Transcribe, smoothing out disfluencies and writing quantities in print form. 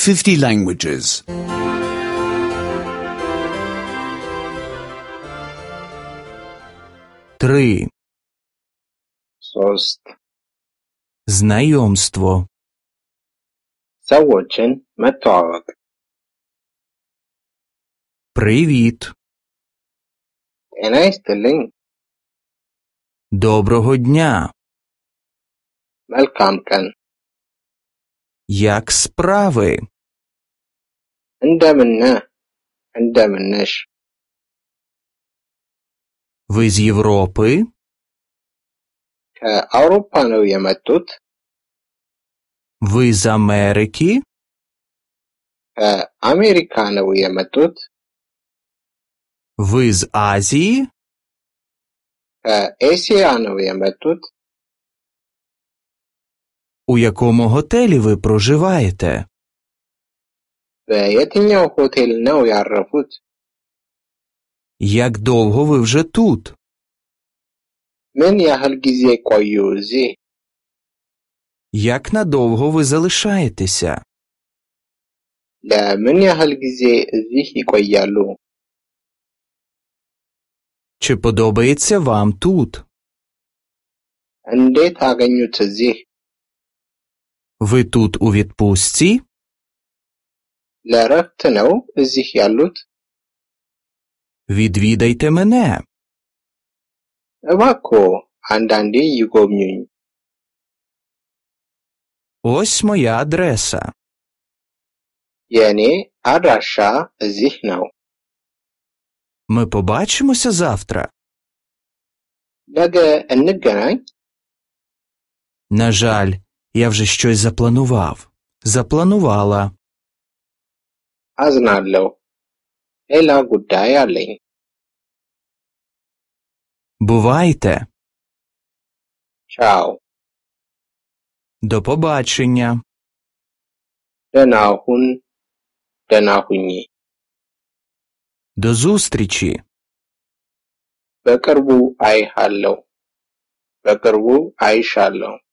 50 languages. 3. ሶስት Знайомство. ሰዎችን መተዋወቅ Привіт. ጤና ይስጥልኝ Доброго дня. መልካም ቀን Як справи? እንደምነሽ Ви з Європи? ከአውሮፓ ነው የመጡት Ви з Америки? ከአሜሪካ ነው የመጡት Ви з Азії? ከኤስያ ነው የመጡት У якому готелі ви проживаєте? በየትኛው ሆቴል ነው ያረፉት Як довго ви вже тут? ምን ያህል ጊዜ ቆዩ እዚህ Як надовго ви залишаєтеся? ለምን ያህል ጊዜ እዚህ ይቆያሉ Чи подобається вам тут? እንዴት አገኙት እዚህ Ви тут у відпустці? ለእረፍት ነው እዚህ ያሉት Відвідайте мене. እባክዎ አንዳንዴ ይጎብኙኝ Ось моя адреса. የኔ አድራሻ እዚህ ነው Ми побачимося завтра? ነገ እንገናኝ На жаль, я вже щось запланував. Запланувала. አዝናለሁ ሌላ ጉዳይ አለኝ Бувайте. ቻው До побачення. ደህና ሁን ደህና ሁኚ До зустрічі. በቅርቡ አይሃለሁ አይሻለሁ